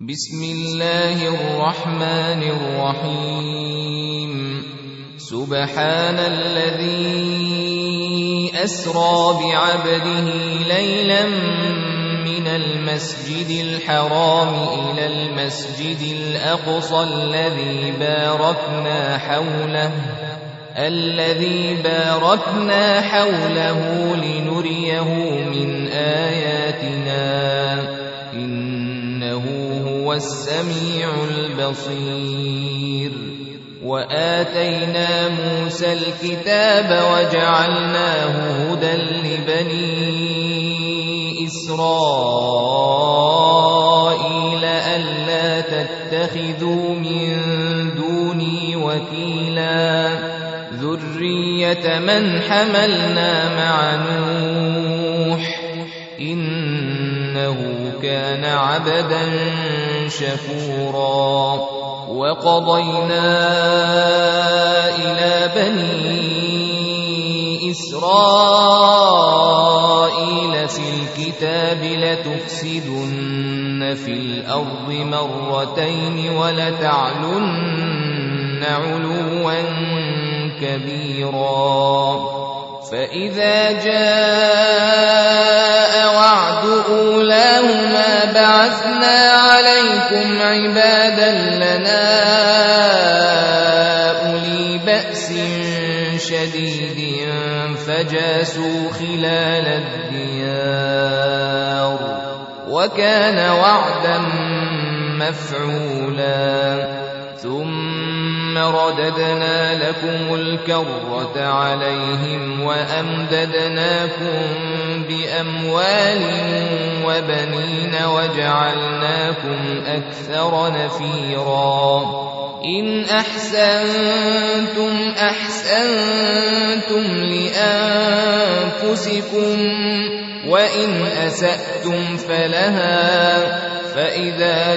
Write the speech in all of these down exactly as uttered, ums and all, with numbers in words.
بسم الله الرحمن الرحيم سبحان الذي أسرى بعبده ليلا من المسجد الحرام إلى المسجد الأقصى الذي باركنا حوله الذي باركنا حوله لنريه من آياتنا إنه هو السميع البصير. وآتينا موسى الكتاب وجعلناه هدى لبني إسرائيل ألا تتخذوا من دوني وكيلا ذرية من حملنا مع نوح إنه كان عبدا شكورا. وقضينا إلى بني إسرائيل في الكتاب لتفسدن في الأرض مرتين ولتعلن علوا كبيرا. فإذا جاء وعد أولاهما بعثنا عليكم عبادا لنا أولي بأس شديد فجاسوا خلال الديار وكان وعدا مفعولا. ثم رددنا لكم الكرة عليهم وأمددناكم بأموال وبنين وجعلناكم أكثر نفيرا. إن أحسنتم أحسنتم لأنفسكم وإن أسأتم فلها. فإذا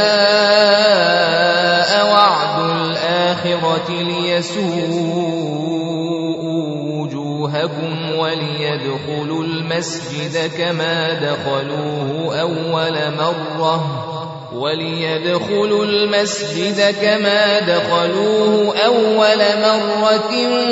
جاء وعد الآخرة ليسوءوا وجوهكم وليدخلوا المسجد كما دخلوه أول مرة وليدخلوا المسجد كما دخلوه أول مرة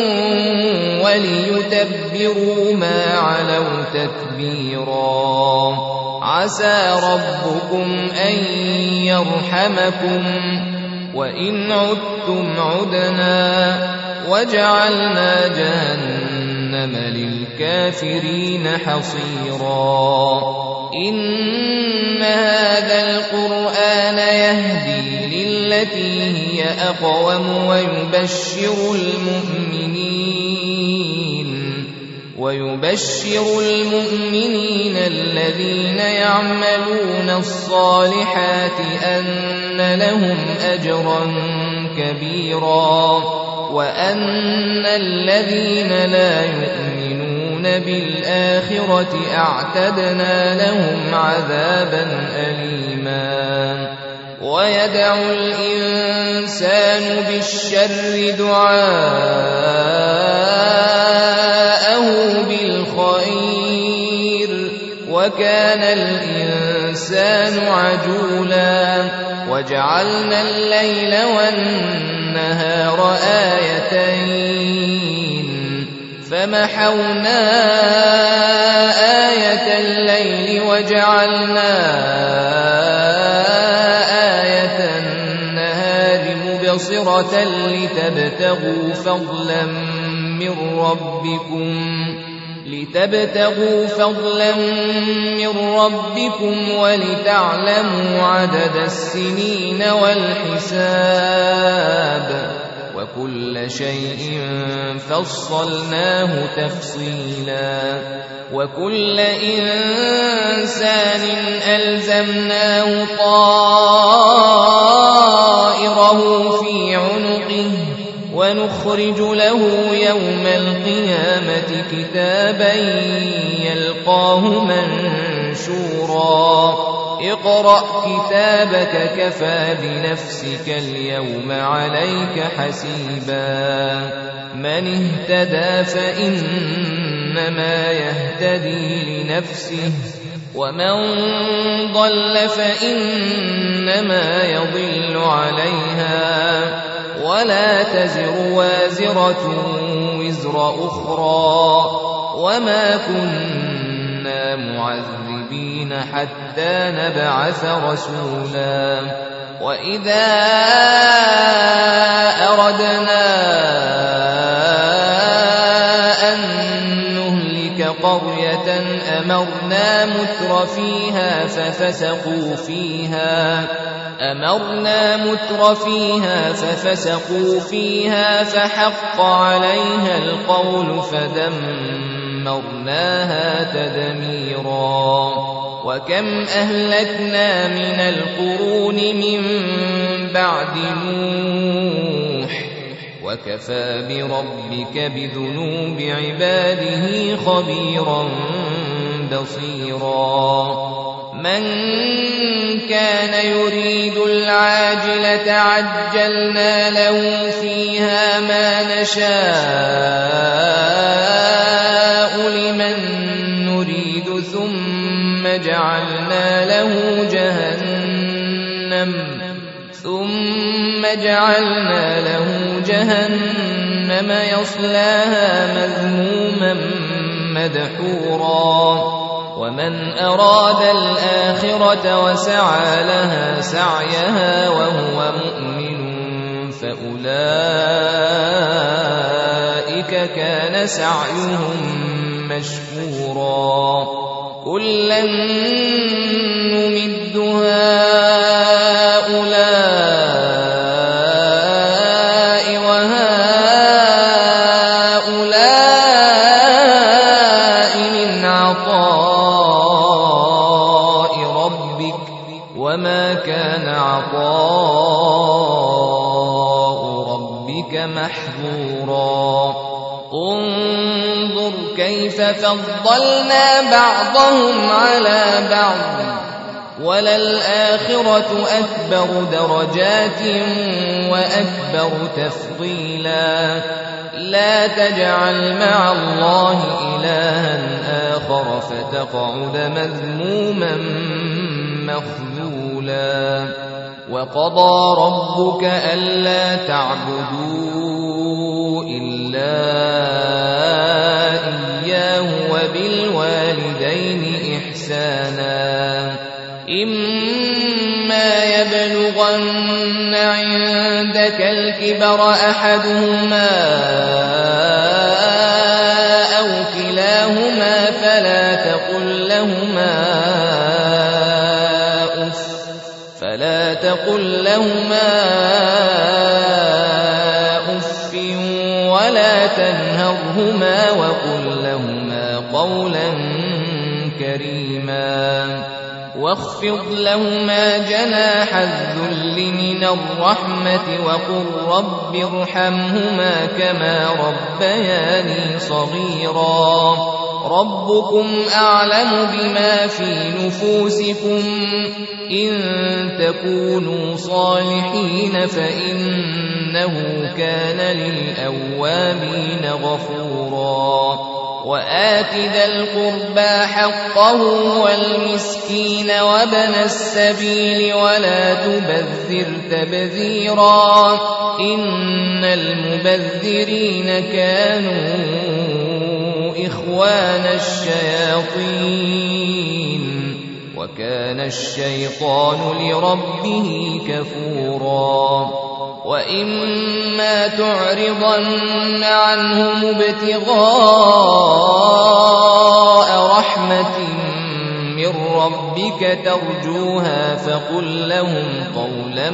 وليتبروا ما علوا تتبيرا. عسى ربكم أن يرحمكم وإن عدتم عدنا وجعلنا جهنم للكافرين حصيرا. إن هذا القرآن يهدي للتي هي أقوم ويبشر المؤمنين ويبشر المؤمنين الذين يعملون الصالحات أن لهم أجرا كبيرا وأن الذين لا يؤمنون بالآخرة أعتدنا لهم عذابا أليما. ويدعو الإنسان بالشر دعاءه بالخير وكان الإنسان عجولا. وجعلنا الليل والنهار آيتين فمحونا آية الليل وجعلنا آية النهار مبصرة لتبتغوا فضلا من ربكم لتبتغوا فضلا من ربكم ولتعلموا عدد السنين والحساب وكل شيء فصلناه تفصيلا. وكل إنسان ألزمناه طائره في عنقه ونخرج له يوم القيامة كتابا يلقاه منشورا. اقرأ كتابك كفى بنفسك اليوم عليك حسيبا. من اهتدى فإنما يهتدي لنفسه ومن ضل فإن إنما يضل عليها ولا تزر وازرة وزر أخرى وما كنا معذبين حتى نبعث رسولا وإذا أردنا أن نهلك قرية أمرنا متر فيها ففسقوا فيها أمرنا متر فيها ففسقوا فيها فحق عليها القول فدمرناها تدميرا وكم أهلكنا من القرون من بعد نوح وكفى بربك بذنوب عباده خبيرا بصيرا من كان يريد العاجلة عجلنا له فيها ما نشاء لمن نريد ثم جعلنا له جهنم ثم جعلنا له جهنم يصلاها مذموما مدحورا ومن أراد الآخرة وسعى لها سعيها وهو مؤمن فأولئك كان سعيهم مشكورا كلا نمد هؤلاء وهؤلاء من عطاء ربك وما كان عطاء ربك محظورا انظر كيف فضلنا بعضهم على بعض وللآخرة أكبر درجات وأكبر تفضيلا لا تجعل مع الله إلها آخر فتقعد مذموما مخذولا وقضى ربك ألا تعبدوا إلا إياه وبالوالدين إحسانا إما يبلغن عندك الكبر أحدهما أو كلاهما فلا تقل لهما أف فلا تقل لهما أف ولا تنهرهما وقل لهما قولا كريما واخفض لهما جناح الذل من الرحمة وقل رب ارحمهما كما ربياني صغيرا ربكم أعلم بما في نفوسكم إن تكونوا صالحين فإنه كان للأوابين غفورا وآت ذا القربى حقه والمسكين وابن السبيل ولا تبذر تبذيرا إن المبذرين كانوا إخوان الشياطين وكان الشيطان لربه كفورا وإما تعرضن عنهم ابتغاء رحمة من ربك ترجوها فقل لهم قولا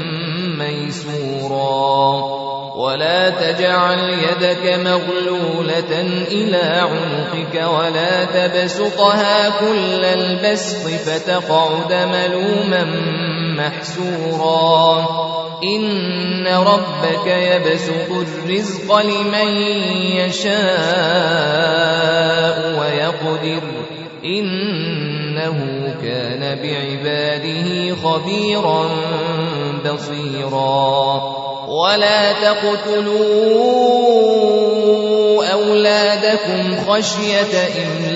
ميسورا ولا تجعل يدك مغلولة إلى عنقك ولا تبسطها كل البسط فتقعد ملوما محسورا إن ربك يبسط الرزق لمن يشاء ويقدر إنه كان بعباده خبيرا بصيرا ولا تقتلوا أولادكم خشية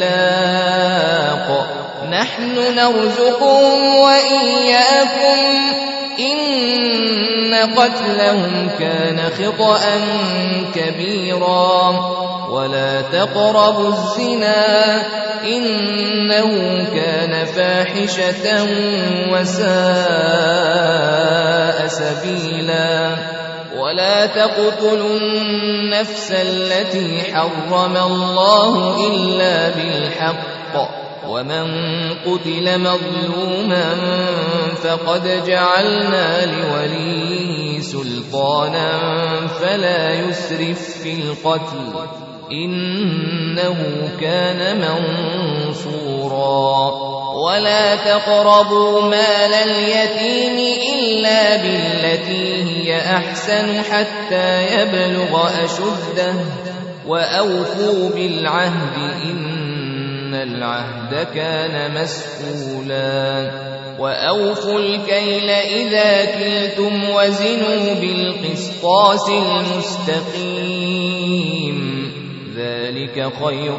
إملاق نحن نرزقهم وإياكم قتلهم كان خطأ كبيرا ولا تقربوا الزنا إنه كان فاحشة وساء سبيلا ولا تقتلوا النفس التي حرم الله إلا بالحق ومن قتل مظلوما فقد جعلنا لوليه سلطانا فلا يسرف في القتل إنه كان منصورا ولا تقربوا مال اليتيم إلا بالتي هي أحسن حتى يبلغ أشده وأوفوا بالعهد إن العهد كان مسؤولا وأوفوا الكيل إذا كلتم وزنوا بالقسطاس المستقيم ذلك خير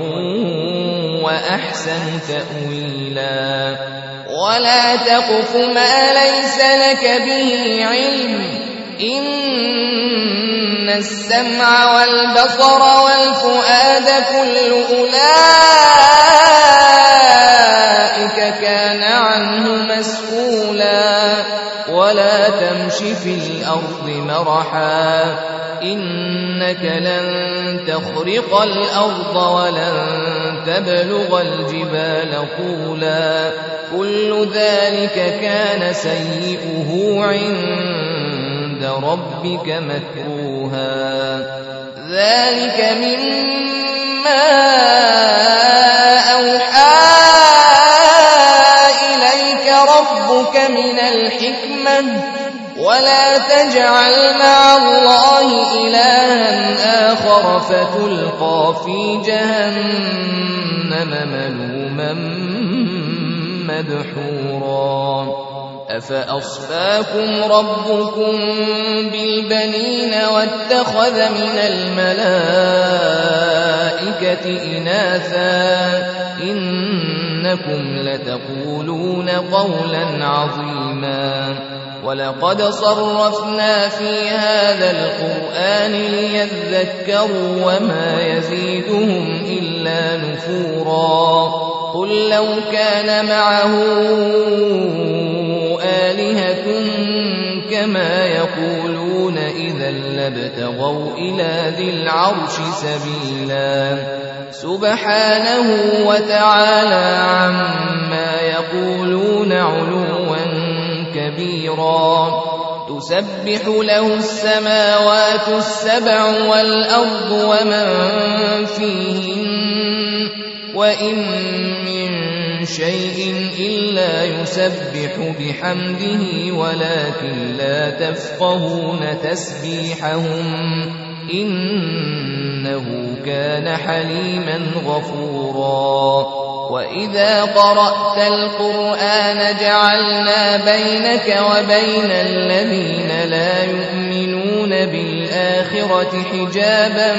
وأحسن تأويلا ولا تقف ما ليس لك به علم إن السمع والبصر والفؤاد كل أولئك كان عنه مسؤولا ولا تمش في الأرض مرحا إنك لن تخرق الأرض ولن تبلغ الجبال طولا كل ذلك كان سيئه عند ربك مكروها ذلك مما أوحى إليك ربك من الحكمة ولا تجعل مع الله إلها آخر فتلقى في جهنم ملوما مدحورا أفأصفاكم ربكم بالبنين واتخذ من الملائكة إناثا إنكم لتقولون قولا عظيما ولقد صرفنا في هذا القرآن ليذكروا وما يزيدهم إلا نفورا قل لو كان معه آلهة كما يقولون إذا لابتغوا إلى ذي العرش سبيلا سبحانه وتعالى عما يقولون علوا كبيرا تسبح له السماوات السبع والأرض ومن فيهن وإن من شيء إلا يسبح بحمده ولكن لا تفقهون تسبيحهم إنه كان حليما غفورا وإذا قرأت القرآن جعلنا بينك وبين الذين لا يؤمنون بالآخرة حجابا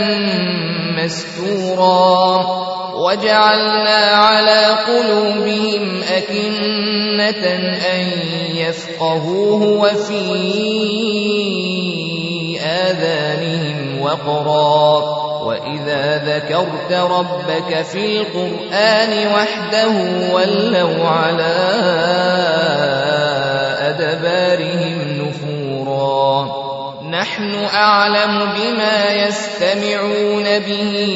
مستورا وجعلنا على قلوبهم أكنة أن يفقهوه وفي آذانهم وقرا وإذا ذكرت ربك في القرآن وحده ولوا على أدبارهم نفورا نحن أعلم بما يستمعون به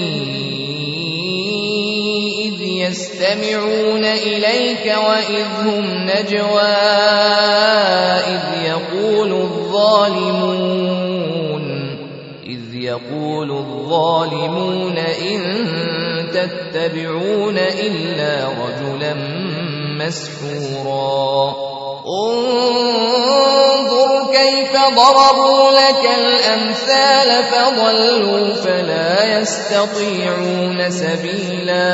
إذ يستمعون إليك وإذ هم نجوى إذ يقول الظالمون إذ يقول الظالمون إن تتبعون إلا رجلا مسحورا انظر كيف ضربوا لك الأمثال فضلوا فلا يستطيعون سبيلا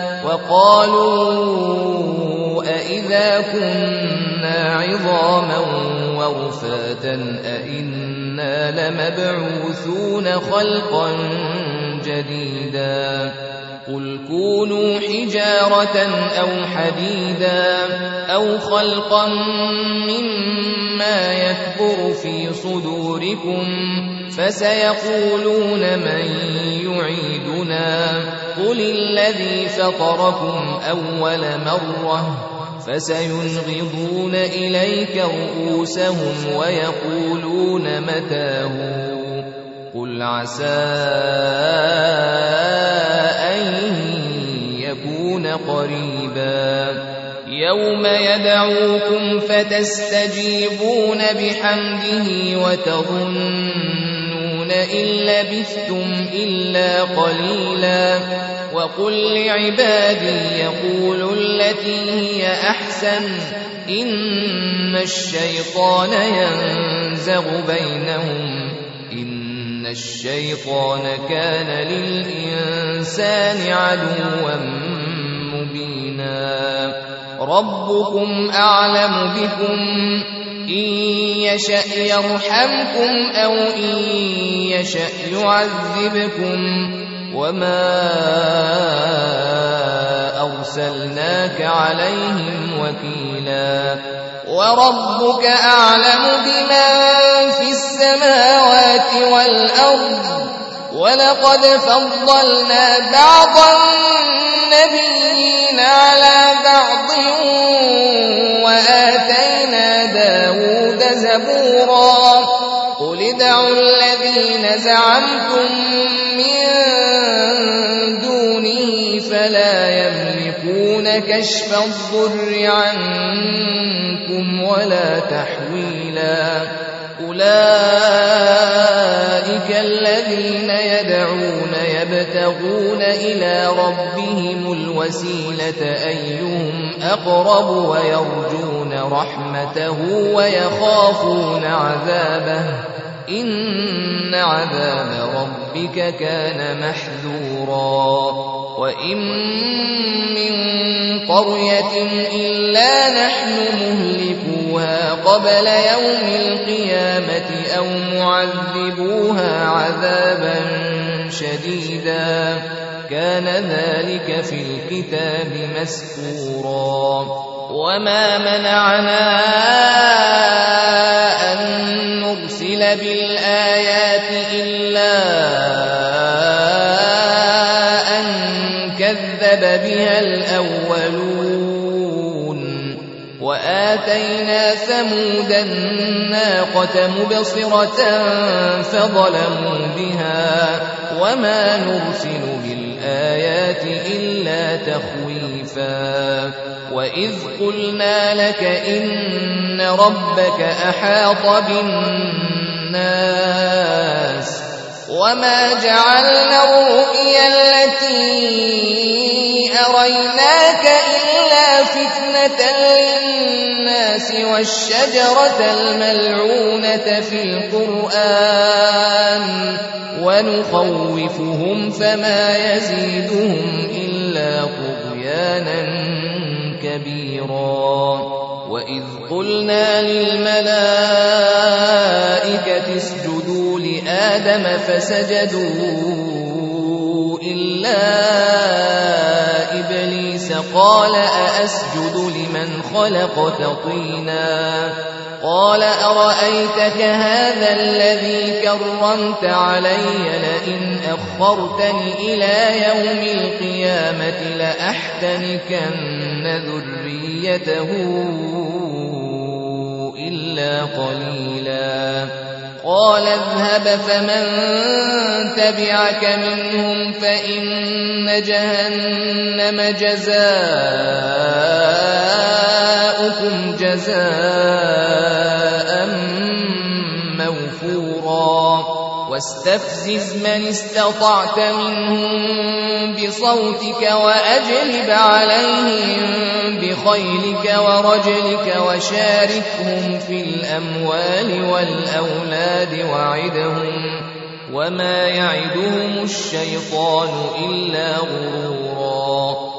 وقالوا أئذا كنا عظاما ورفاتا أئنا لمبعوثون خلقا جديدا قل كونوا حجارة أو حديدا أو خلقا مما يكبر في صدوركم فسيقولون من يعيدنا قل الذي فطركم أول مرة فسينغضون إليك رؤوسهم ويقولون متى هو قل عسى أن يكون قريبا يوم يدعوكم فتستجيبون بحمده وتظنون إن لبثتم إلا قليلا وقل لعبادي يقولوا التي هي أحسن إن الشيطان ينزغ بينهم إن الشيطان كان للإنسان عدوا مبينا ربكم أعلم بكم إن يشأ يرحمكم أو إن يشأ يعذبكم وما أرسلناك عليهم وكيلا وربك أعلم بمن في السماوات والأرض ولقد فضلنا بعض النبيين على بعض وآتينا داود زبورا قل ادعوا الذين زعمتم من دونه فلا يملكون كشف الضر عنكم ولا تحويلا أولئك الذين يدعون يبتغون إلى ربهم الوسيلة أيهم أقرب ويرجون رحمته ويخافون عذابه إن عذاب ربك كان محذورا وإن من قرية إلا نحن مهلكوها قبل يوم القيامة أو معذبوها عذابا شديدا كان ذلك في الكتاب مسطورا وما منعنا أن نرسل بالآيات إلا أن كذب بها الأولون وآتينا ثمود الناقة مبصرة فظلموا بها وما نرسل بالآيات إلا تخويفا وإذ قلنا لك إن ربك أحاط بالناس وما جعلنا الرؤيا التي أريناك إلا فتنة للناس والشجرة الملعونة في القرآن ونخوفهم فما يزيدهم إلا طغيانا كبيرا وإذ قلنا للملائكة اسجدوا لآدم فسجدوا إلا إبليس قال أأسجد لمن خلقت طينا قال أرأيتك هذا الذي كرمت علي لئن أخرتني إلى يوم القيامة لأحتنكن ذريته إلا قليلا قال اذهب فمن تبعك منهم فإن جهنم جزاؤكم جزاء موفورا واستفزز من استطعت منهم بصوتك وأجلب عليهم بخيلك ورجلك وشاركهم في الأموال والأولاد وعدهم وما يعدهم الشيطان إلا غرورا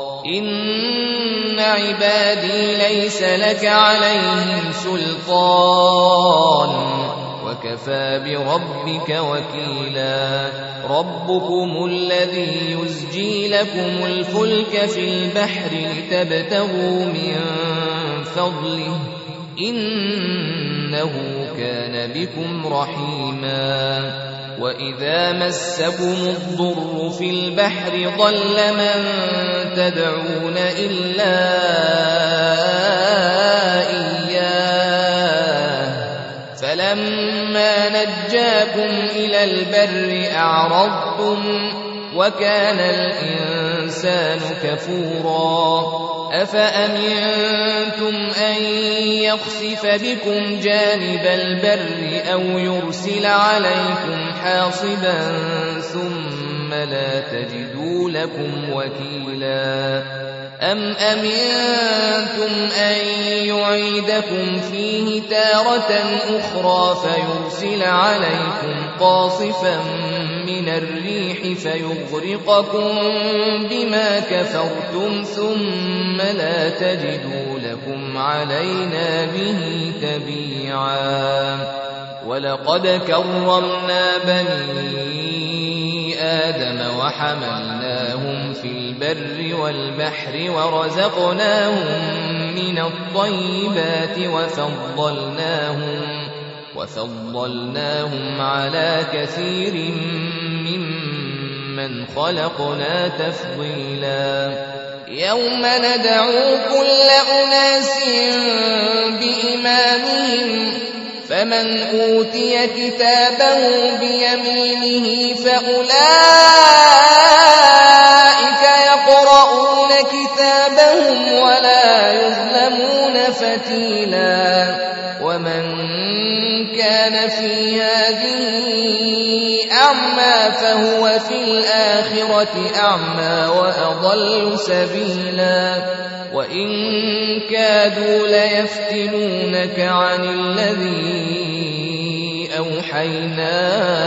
إن عبادي ليس لك عليهم سلطان وكفى بربك وكيلا ربكم الذي يزجي لكم الفلك في البحر لتبتغوا من فضله إنه إنه كان بكم رحيما وإذا مسكم الضر في البحر ضل من تدعون إلا إياه فلما نجاكم إلى البر أعرضتم وكان الإنسان كفورا أفأمنتم أن يخسف بكم جانب البر أو يرسل عليكم حاصبا ثم لا تجدوا لكم وكيلا أم أمنتم أن يعيدكم فيه تارة أخرى فيرسل عليكم قاصفا من الريح فيغرقكم بما كفرتم ثم لا تجدوا لكم علينا به تبيعا ولقد كرمنا بني آدم وحملناهم في البر والبحر ورزقناهم من الطيبات وفضلناهم وفضلناهم على كثير ممن خلقنا تفضيلا يوم ندعو كل أناس بإمامهم فمن أوتي كتابه بيمينه فأولئك يقرؤون كتابهم ولا يظلمون فتيلا ومن كان في هذه أعمى فهو في الآخرة أعمى وأضل سبيلا وإن كادوا ليفتنونك عن الذي أوحينا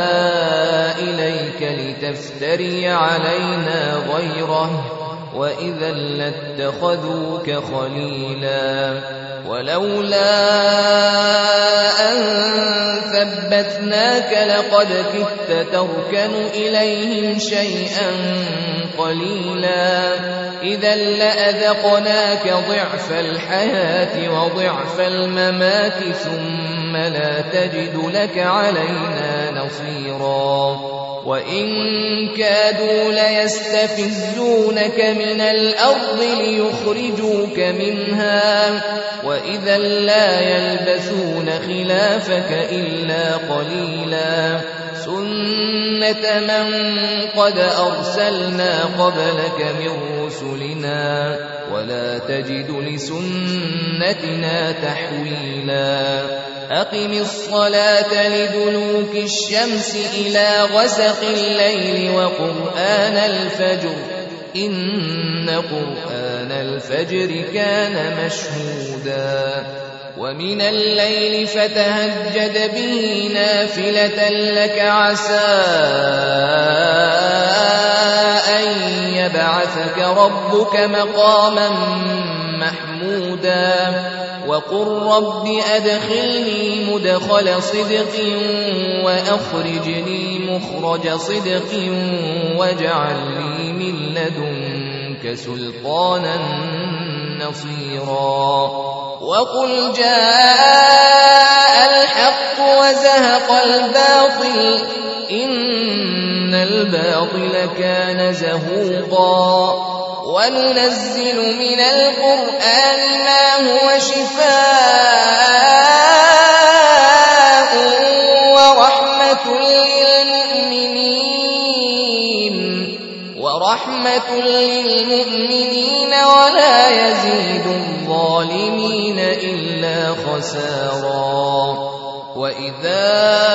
إليك لتفتري علينا غيره وإذا لاتخذوك خليلا ولولا أن ثبتناك لقد كدت تركن إليهم شيئا قليلا إذا لأذقناك ضعف الحياة وضعف الممات ثم لا تجد لك علينا نصيرا وإن كادوا ليستفزونك من الأرض ليخرجوك منها وإذا لا يلبثون خلافك إلا قليلا سنة من قد أرسلنا قبلك من رسلنا ولا تجد لسنتنا تحويلا أقم الصلاة لدلوك الشمس إلى غسق الليل وقرآن الفجر إن قرآن الفجر كان مشهودا ومن الليل فتهجد به نافلة لك عسى أن يبعثك ربك مقاما محمودا وقل رب أدخلني مدخل صدق وأخرجني مخرج صدق واجعل لي من لدنك سلطانا نصيرا وقل جاء الحق وزهق الباطل إن الباطل كان زهوقا وننزل من القرآن ما هو شفاء ورحمة للمؤمنين ورحمة للمؤمنين ولا يزيد الظالمين إلا خسارا وإذا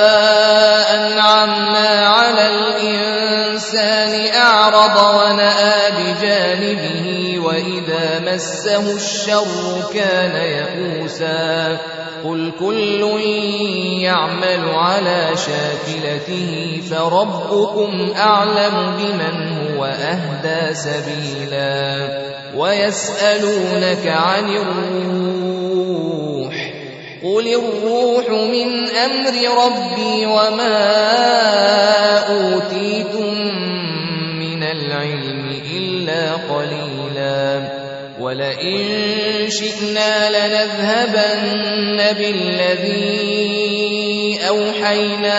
أنعمنا على الإنسان أعرض ونأى بجانبه وإذا مسه الشر كان يئوسا قل كل يعمل على شاكلته فربكم أعلم بمن هو أهدى سبيلا ويسألونك عن الروح قل الروح من أمر ربي وما أوتيتم من العلم إلا قليلا ولئن شئنا لنذهبن بالذي أوحينا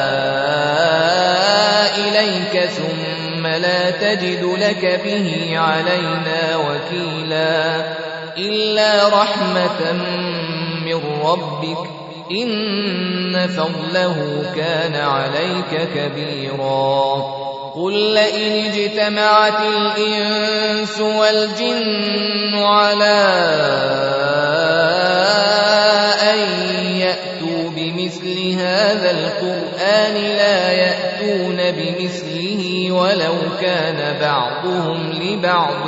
إليك ثم لا تجد لك به علينا وكيلا إلا رحمة من ربك إن فضله كان عليك كبيرا قل لئن اجتمعت الإنس والجن على أن يأتوا بمثل هذا القرآن لا يأتون بمثله ولو كان بعضهم لبعض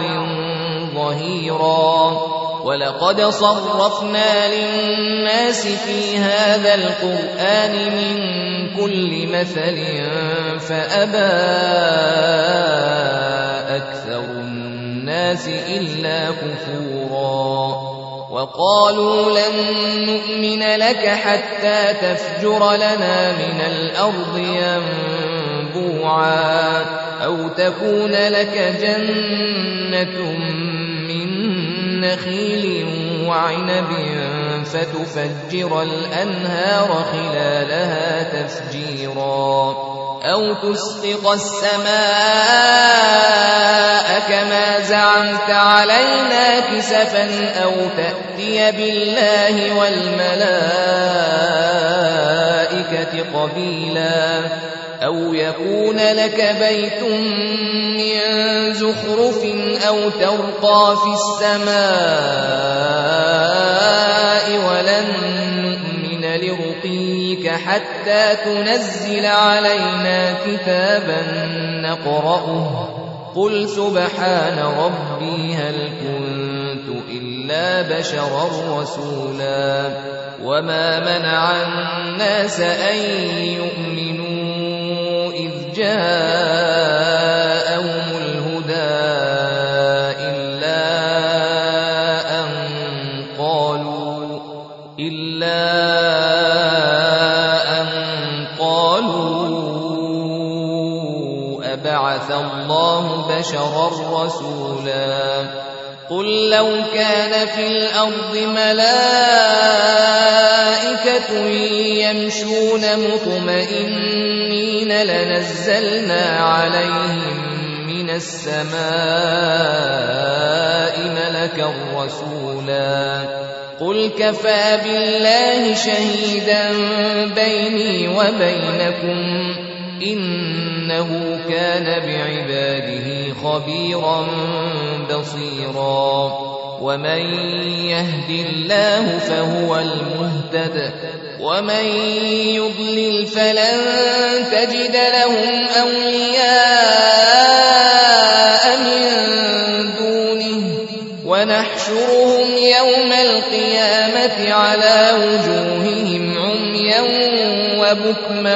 ظهيرا ولقد صرفنا للناس في هذا القرآن من كل مثل فأبى أكثر الناس إلا كفورا وقالوا لن نؤمن لك حتى تفجر لنا من الأرض ينبوعا أو تكون لك جنة نخيل وعنب فتفجر الأنهار خلالها تفجيرا أو تسقط السماء كما زعمت علينا كسفا أو تأتي بالله والملائكة قبيلا أو يكون لك بيت من زخرف أو ترقى في السماء ولن نؤمن لرقيك حتى تنزل علينا كتابا نقرأه قل سبحان ربي هل كنت إلا بشرا رسولا وما منع الناس أن يؤمنوا إذ جاءهم الهدى إلا أن قالوا إلا أن قالوا أبعث الله بشرا رسولا قل لو كان في الأرض ملائكة يمشون مطمئنين لنزلنا عليهم من السماء ملكا رسولا قل كفى بالله شهيدا بيني وبينكم إنه كان بعباده خبيرا بصيرا ومن يهد الله فهو المهتد ومن يضلل فلن تجد لهم أولياء من دونه ونحشرهم يوم القيامة على وجوههم عميا وبكما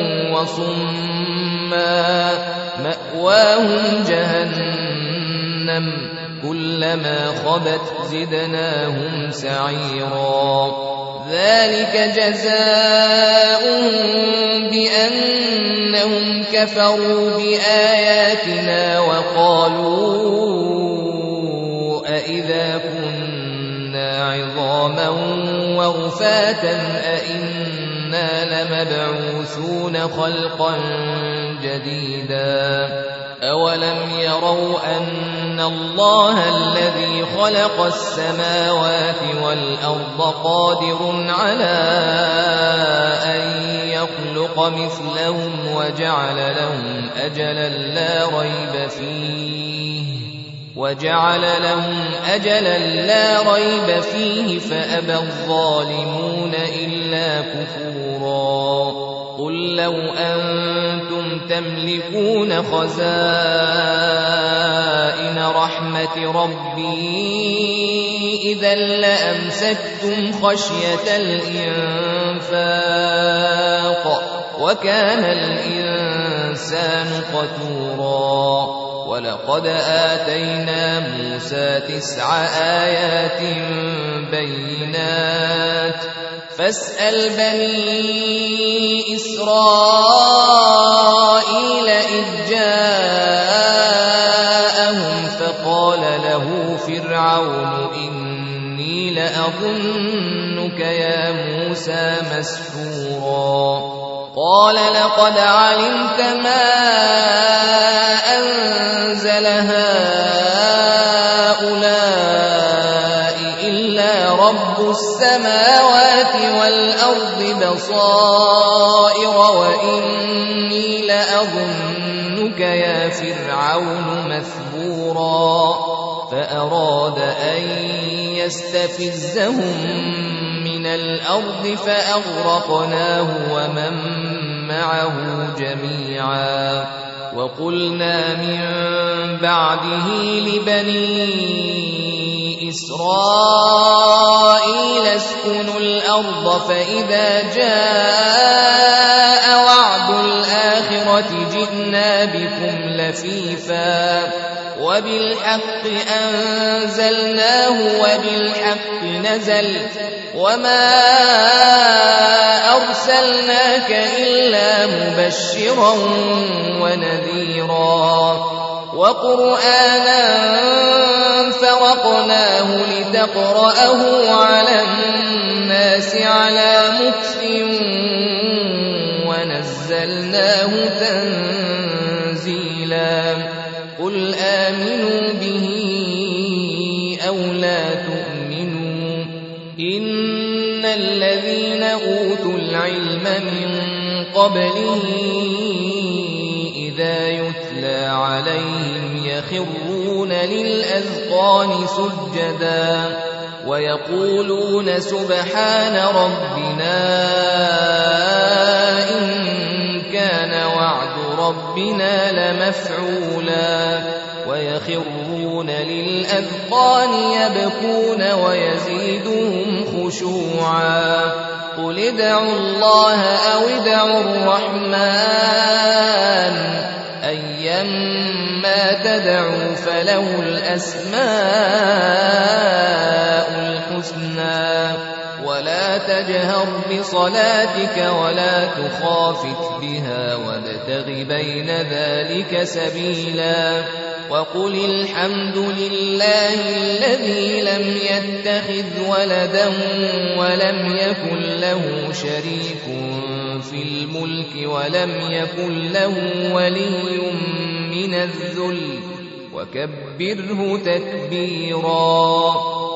وصما مأواهم جهنم كلما خبت زدناهم سعيرا ذلك جزاؤهم بأنهم كفروا بآياتنا وقالوا أئذا كنا عظاما ورفاتا أئنا لمبعوثون خلقا جديدا أولم يروا أن الله الذي خلق السماوات والأرض قادر على أن يخلق مثلهم وجعل لهم أجلا لا ريب فيه وجعل لهم أجلا لا ريب فيه فأبى الظالمون إلا كفورا قل لو أنتم تملكون خزائن رحمة ربي إذا لأمسكتم خشية الإنفاق وكان الإنسان قتورا ولقد آتينا موسى تسع آيات بينات فاسأل بني إسرائيل إذ جاءهم فقال له فرعون إني لأظنك يا موسى مسحورا قال لقد علمت ما أنزل هؤلاء إلا رب السماوات والأرض بصائر وإني لأظنك يا فرعون مثبورا فأراد أن يستفزهم من الأرض فأغرقناه ومن معه جميعا وقلنا من بعده لبني إسرائيل اسكنوا الأرض فإذا جاء وعد الآخرة جئنا بكم لفيفا وبالحق أنزلناه وبالحق نزل وما أرسلناك إلا مبشرا ونذيرا وقرآنا فرقناه لتقرأه على الناس على مكث ونزلناه تنزيلا قل آمنوا به أو لا تؤمنوا إن الذين أوتوا العلم من قبله إذا يتلى عليهم يخرون للأذقان سجدا ويقولون سبحان ربنا إن كان وعد ربنا لمفعولا ويخرون للأذقان يبكون ويزيدهم خشوعا قل ادعوا الله أو ادعوا الرحمن أيما تدعوا فله الأسماء الحسنى ولا تجهر بصلاتك ولا تخافت بها وابتغ بين ذلك سبيلا وقل الحمد لله الذي لم يتخذ ولدا ولم يكن له شريك في الملك ولم يكن له ولي من الذل وكبره تكبيرا